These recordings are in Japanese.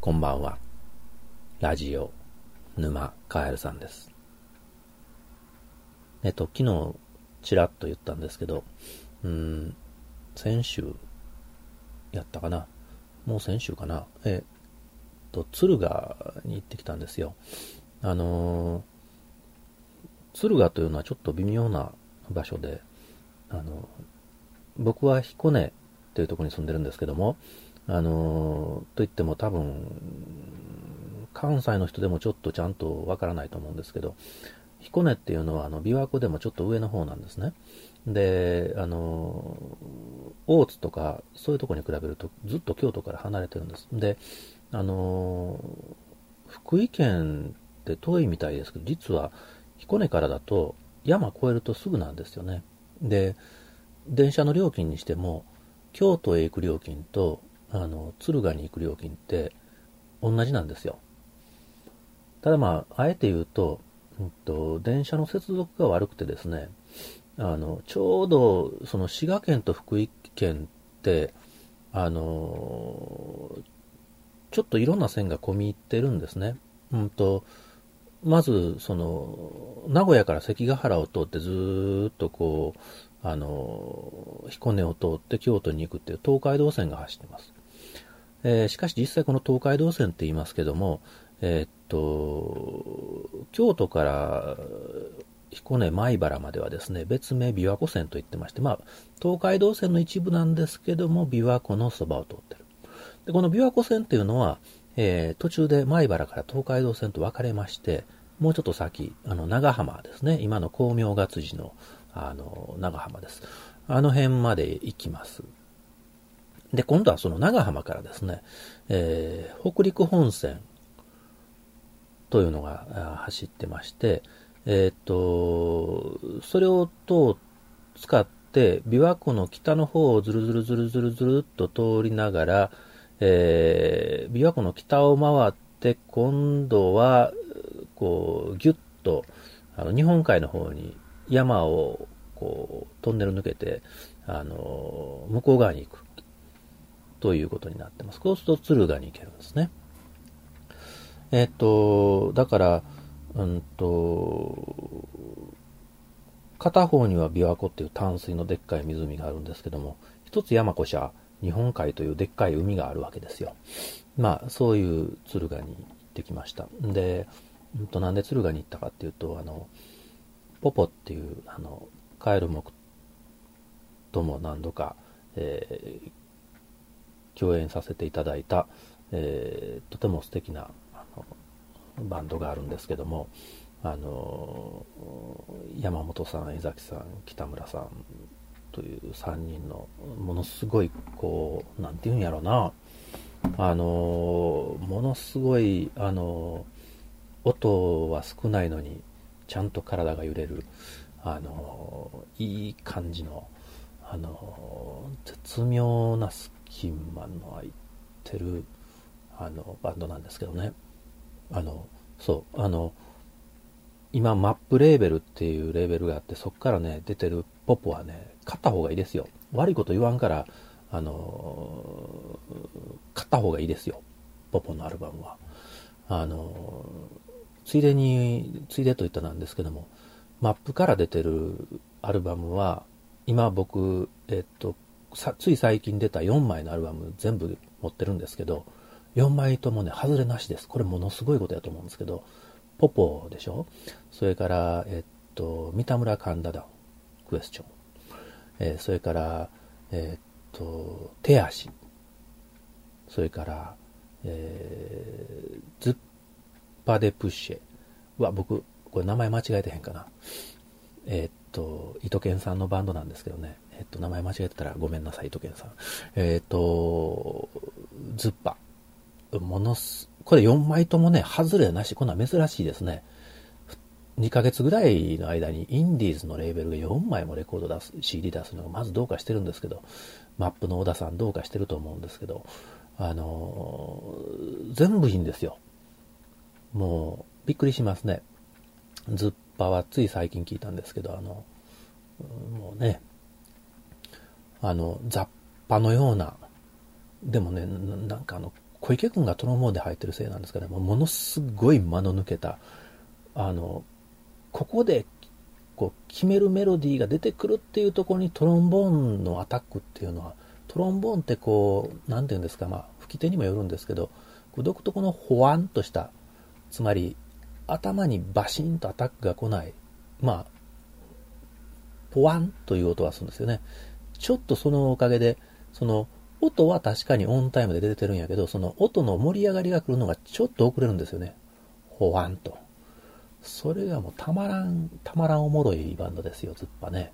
こんばんは。ラジオ沼カエルさんです。昨日ちらっと言ったんですけど、先週やったかな、もう先週かな、敦賀に行ってきたんですよ。敦賀というのはちょっと微妙な場所で、僕は彦根というところに住んでるんですけども、といっても多分関西の人でもちょっとちゃんとわからないと思うんですけど、彦根っていうのは琵琶湖でもちょっと上の方なんですね。で、大津とかそういうところに比べるとずっと京都から離れてるんです。で、福井県って遠いみたいですけど、実は彦根からだと山越えるとすぐなんですよね。で、電車の料金にしても京都へ行く料金と敦賀に行く料金って同じなんですよ。ただあえて言うと、電車の接続が悪くてですね、ちょうどその滋賀県と福井県って、ちょっといろんな線が込み入ってるんですね。まず、名古屋から関ヶ原を通ってずーっと彦根を通って京都に行くっていう東海道線が走ってます。しかし実際この東海道線って言いますけども、京都から彦根米原まではですね、別名琵琶湖線と言ってまして、東海道線の一部なんですけども、琵琶湖のそばを通ってる。で、この琵琶湖線っていうのは、途中で米原から東海道線と分かれまして、もうちょっと先、長浜ですね、今の光明月寺の、長浜です。あの辺まで行きます。で、今度はその長浜からですね、北陸本線というのが走ってまして、それを使って琵琶湖の北の方をずるずるずるずるずるっと通りながら、琵琶湖の北を回って今度はギュッと日本海の方に山をトンネル抜けて向こう側に行くということになってます。そうすると敦賀に行けるんですね。だから、片方には琵琶湖っていう淡水のでっかい湖があるんですけども、一つ山越しは日本海というでっかい海があるわけですよ。そういう敦賀に行ってきました。で、なんで敦賀に行ったかっていうと、ポポっていう、カエル目とも何度か、共演させていただいた、とても素敵なバンドがあるんですけども、山本さん、江崎さん、北村さんという3人のものすごいなんていうんやろな、ものすごい音は少ないのにちゃんと体が揺れるいい感じの絶妙な隙間の空いてるバンドなんですけどね。今マップレーベルっていうレーベルがあって、そこからね出てるポポはね買った方がいいですよ。悪いこと言わんから買った方がいいですよ、ポポのアルバムは。ついでと言ったなんですけども、マップから出てるアルバムは今僕つい最近出た4枚のアルバム全部持ってるんですけど、4枚ともね外れなしです。これものすごいことやと思うんですけど、ポポでしょ、それから三田村神田ダウンクエスチョン、それから手足、それから、ズッパデプッシェは、僕これ名前間違えてへんかな、糸犬さんのバンドなんですけどね、名前間違えてたらごめんなさい、糸犬さん。ズッパこれ4枚ともね外れなし。こんなん珍しいですね。2ヶ月ぐらいの間にインディーズのレーベルが4枚もレコード出す CD 出すのがまずどうかしてるんですけど、マップの小田さんどうかしてると思うんですけど、全部いいんですよ。もうびっくりしますね。ズッパはつい最近聞いたんですけど、もうね、雑把のような、でもね、なんか小池君がトロンボーンで入ってるせいなんですかね、ものすごい間の抜けた、ここでこう決めるメロディーが出てくるっていうところにトロンボーンのアタックっていうのは、トロンボーンってこう、なんていうんですか、吹き手にもよるんですけど、こう独特のホワンとした、つまり頭にバシンとアタックが来ない、ポワンという音はするんですよね。ちょっとそのおかげで、その音は確かにオンタイムで出てるんやけど、その音の盛り上がりが来るのがちょっと遅れるんですよね。ホワンと。それがもうたまらんおもろいバンドですよ、ズッパね。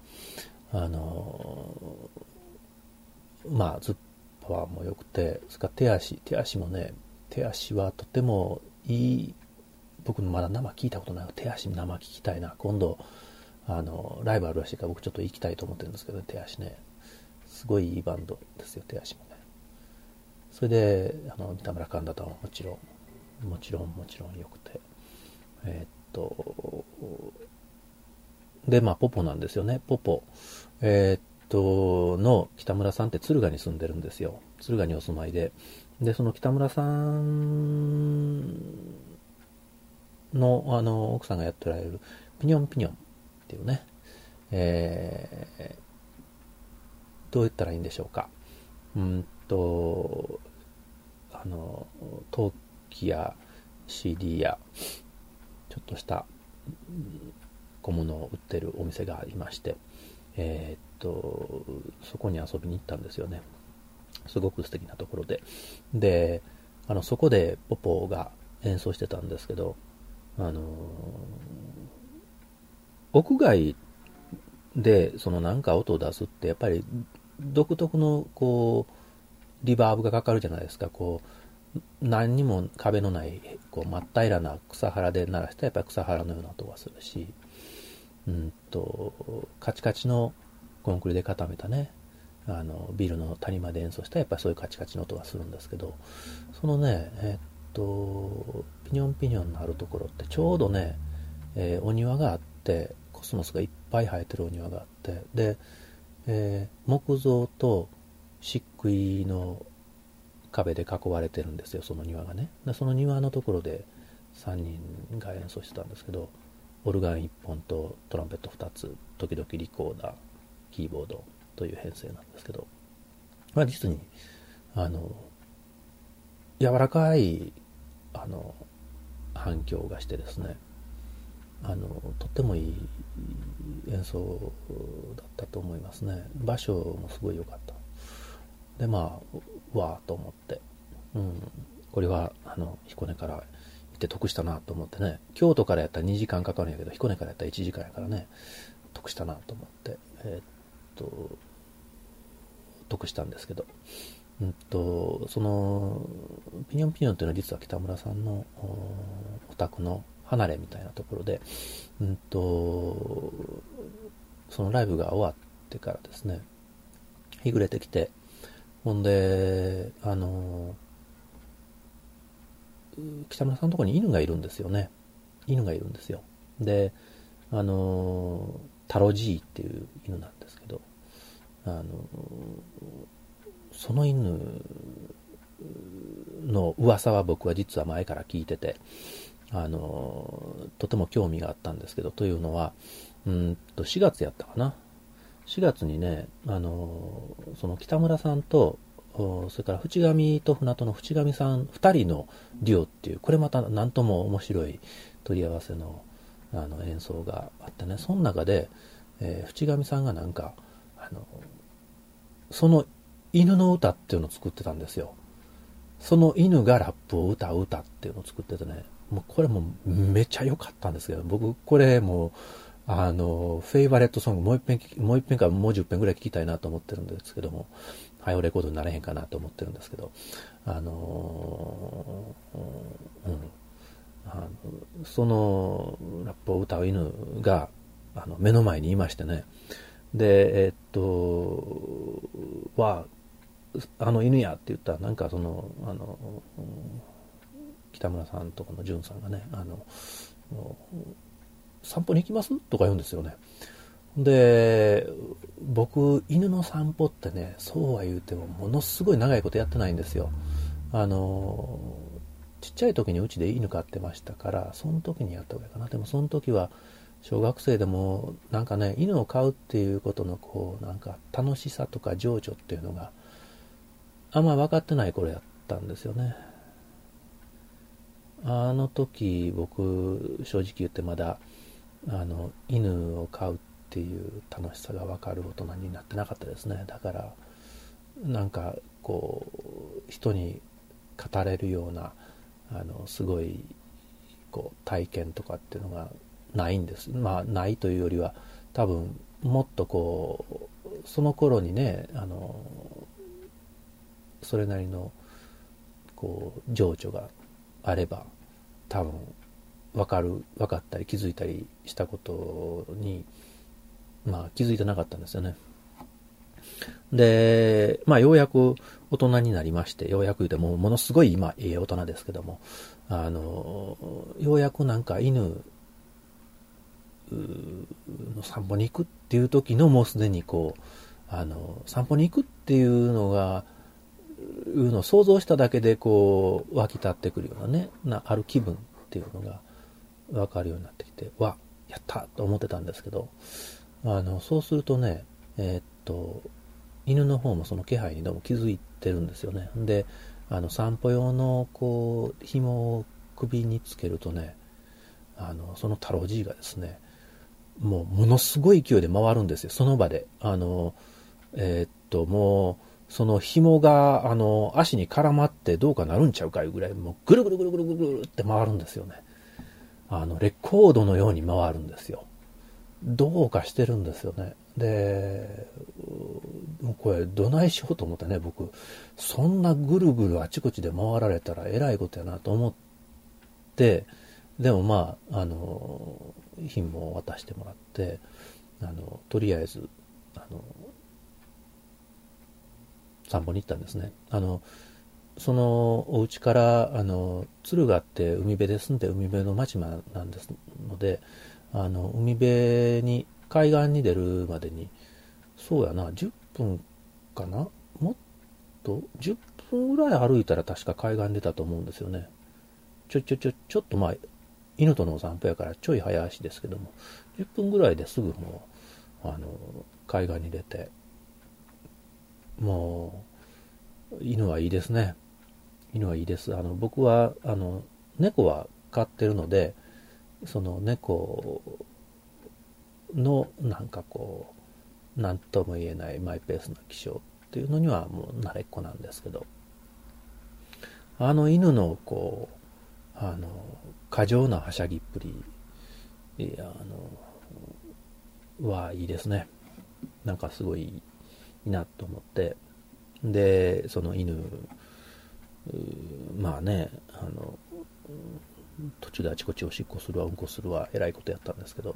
ズッパはもうよくて、それから手足もね、手足はとてもいい、僕まだ生聞いたことない。手足生聞きたいな。今度、ライブあるらしいから僕ちょっと行きたいと思ってるんですけど、ね、手足ね。すごいいいバンドですよ、手足もね。それで、三田村寛太とはもちろんよくて。で、ポポなんですよね。ポポ。の北村さんって敦賀に住んでるんですよ。敦賀にお住まいで。で、その北村さんの、奥さんがやっておられる、ピニョンピニョンっていうね、どう言ったらいいんでしょうか。陶器や CD や、ちょっとした小物を売ってるお店がありまして、そこに遊びに行ったんですよね。すごく素敵なところで。で、そこでポポが演奏してたんですけど、屋外でそのなんか音を出すってやっぱり独特のこうリバーブがかかるじゃないですか。こう何にも壁のないこう真っ平らな草原で鳴らしたらやっぱり草原のような音がするし、カチカチのコンクリで固めたね、ビルの谷間で演奏したらやっぱりそういうカチカチの音がするんですけど、そのね、ピニョンピニョンのあるところってちょうどね、お庭があって、コスモスがいっぱい生えてるお庭があって、で、木造と漆喰の壁で囲われてるんですよ、その庭がね。でその庭のところで3人が演奏してたんですけど、オルガン1本とトランペット2つ、時々リコーダー、キーボードという編成なんですけど、実に柔らかい反響がしてですね、とってもいい演奏だったと思いますね。場所もすごい良かった。でわーと思って、これは彦根から行って得したなと思ってね。京都からやったら2時間かかるんやけど、彦根からやったら1時間やからね、得したなと思って、得したんですけど、そのピニョンピニョンというのは実は北村さんのお宅の離れみたいなところで、そのライブが終わってからですね、日暮れてきて、ほんで北村さんのところに犬がいるんですよね。犬がいるんですよ。でタロジーっていう犬なんですけど、その犬の噂は僕は実は前から聞いてて、とても興味があったんですけど、というのは4月やったかな。4月にね、その北村さんと、それから淵上と船戸の淵上さん2人のデュオっていう、これまた何とも面白い取り合わせの、演奏があってね、その中で、淵上さんがなんかその犬の歌っていうのを作ってたんですよ。その犬がラップを歌う歌っていうのを作っててね、もうこれもめちゃ良かったんですけど、僕これもうフェイバレットソングもう一遍かもう10遍ぐらい聞きたいなと思ってるんですけども、ハイオレコードになれへんかなと思ってるんですけど、そのラップを歌う犬が目の前にいましてね、で犬やって言ったら、なんかその北村さんとこの潤さんがね、散歩に行きますとか言うんですよね。で、僕犬の散歩ってね、そうは言うてもものすごい長いことやってないんですよ。 ちっちゃい時にうちで犬飼ってましたから、その時にやった方がいいかな。でもその時は小学生でもなんかね、犬を飼うっていうことのこうなんか楽しさとか情緒っていうのがあんま分かってない頃やったんですよね。あの時僕正直言ってまだ犬を飼うっていう楽しさが分かる大人になってなかったですね。だからなんかこう人に語れるようなすごいこう体験とかっていうのがないんです。まあないというよりは多分もっとこうその頃にねそれなりのこう情緒があれば多分分かったり気づいたりしたことにまあ気づいてなかったんですよね。で、まあようやく大人になりまして、ようやく言うてもものすごい今大人ですけども、ようやくなんか犬の散歩に行くっていう時のもうすでにこう散歩に行くっていうのを想像しただけでこう湧き立ってくるようなねある気分っていうのが分かるようになってきて、わやったと思ってたんですけど、そうするとね犬の方もその気配にどうも気づいてるんですよね。で散歩用のこう紐を首につけるとねそのタロジーがですねもうものすごい勢いで回るんですよ、その場で。もうその紐が足に絡まってどうかなるんちゃうかいうぐらいもうぐるぐるぐるぐるぐるぐるって回るんですよね。レコードのように回るんですよ。どうかしてるんですよね。で、これどないしようと思ってね、僕そんなぐるぐるあちこちで回られたらえらいことやなと思って、でもまあ紐を渡してもらってとりあえず散歩に行ったんですね。そのお家から敦賀って海辺で住んで海辺の町なんですので海辺に海岸に出るまでにそうやな10分かな、もっと10分ぐらい歩いたら確か海岸に出たと思うんですよね。ちょっとまあ犬とのお散歩やからちょい早足ですけども10分ぐらいですぐもう海岸に出て、もう犬はいいですね。犬はいいです。僕は猫は飼ってるのでその猫のなんかこう何とも言えないマイペースな気性っていうのにはもう慣れっこなんですけど、犬のこう過剰なはしゃぎっぷりはいいですね。なんかすごいいいなと思って、でその犬まあね途中であちこちおしっこするわうんこするわえらいことやったんですけど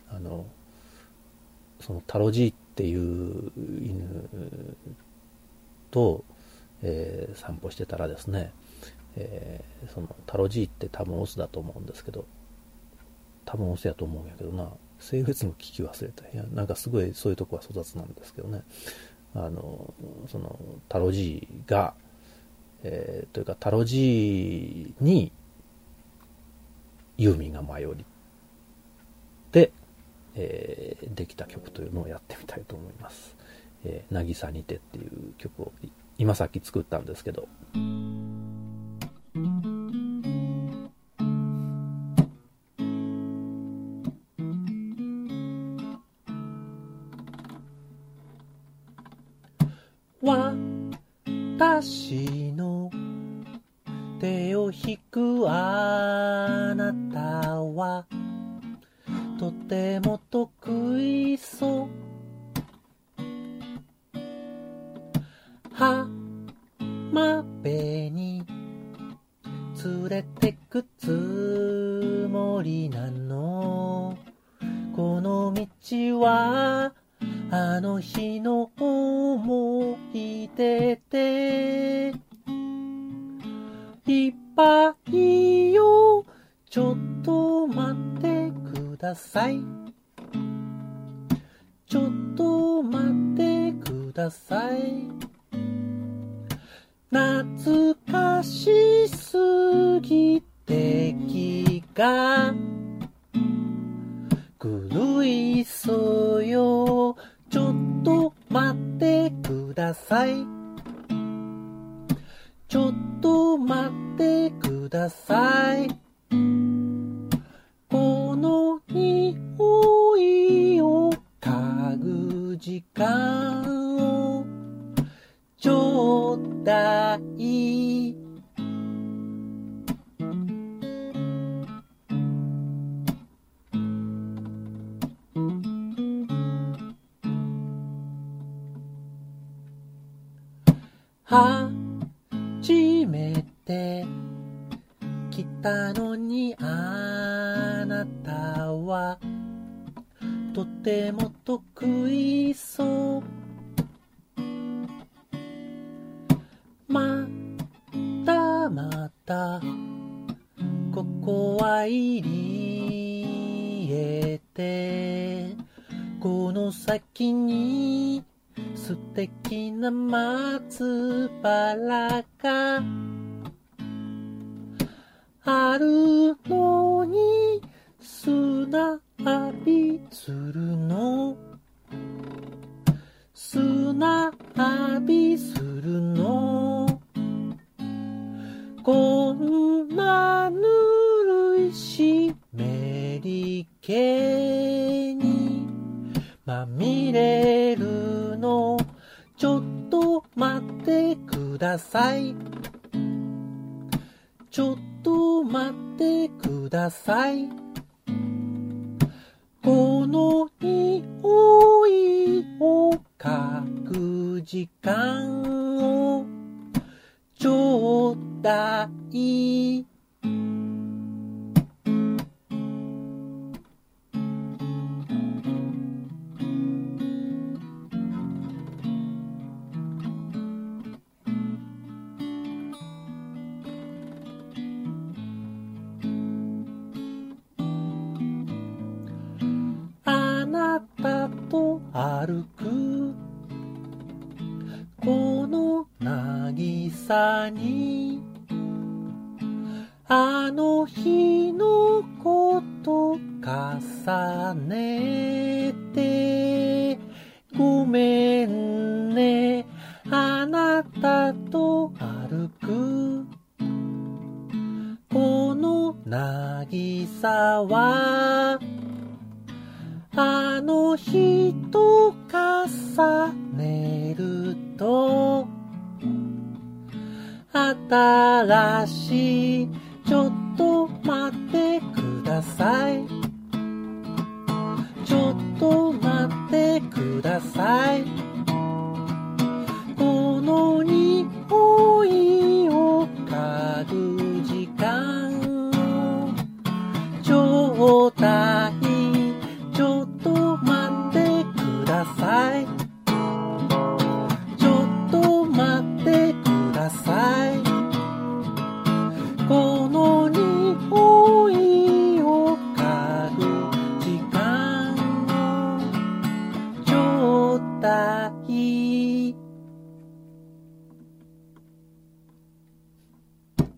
そのタロジーっていう犬と、散歩してたらですね、そのタロジーって多分オスだと思うんですけど、多分オスやと思うんやけどな、性別も聞き忘れた。いやなんかすごいそういうとこは粗雑なんですけどね、そのタロジーが、というかタロジーにユーミンが舞い降りて、できた曲というのをやってみたいと思います。渚にてっていう曲を今さっき作ったんですけど、私の手を引くあなたはとても得意そう、浜辺に連れてくつもりなの、この道はあの日の思い出でいっぱいよ、ちょっと待ってください、ちょっと待ってください、 懐かしすぎて気が狂いそうよ。ちょっと待ってください。ちょっと待ってください。この匂いを嗅ぐ時間をちょうだい。初めて来たのにあなたはとても得意そう。またまたここは入り江で、この先に素敵な松原があるのに砂浴びするの、砂浴びするの。こんなぬるい湿り気にまみれるの。ちょっと待ってください。ちょっと待ってください。この匂いを嗅ぐ時間をちょうだい。あなたと歩くこの渚に、あの日のこと重ねてごめんね。あなたと歩くこの渚はあの日と重ねると新しい。ちょっと待ってください。ちょっと待ってください。